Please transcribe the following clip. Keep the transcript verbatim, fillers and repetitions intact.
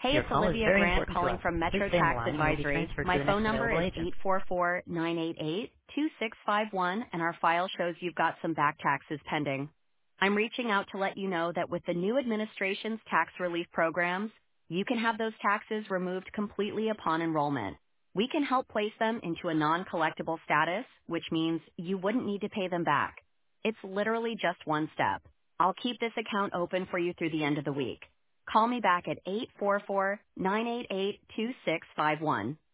Hey, Your it's call is Olivia very Grant important to calling us. from Please Metro stay on the Tax line and you'll be Advisory. transferred to My the phone next number available is agent. eight four four, nine eight eight, two six five one, and our file shows you've got some back taxes pending. I'm reaching out to let you know that with the new administration's tax relief programs, you can have those taxes removed completely upon enrollment. We can help place them into a non-collectible status, which means you wouldn't need to pay them back. It's literally just one step. I'll keep this account open for you through the end of the week. Call me back at eight four four, nine eight eight, two six five one.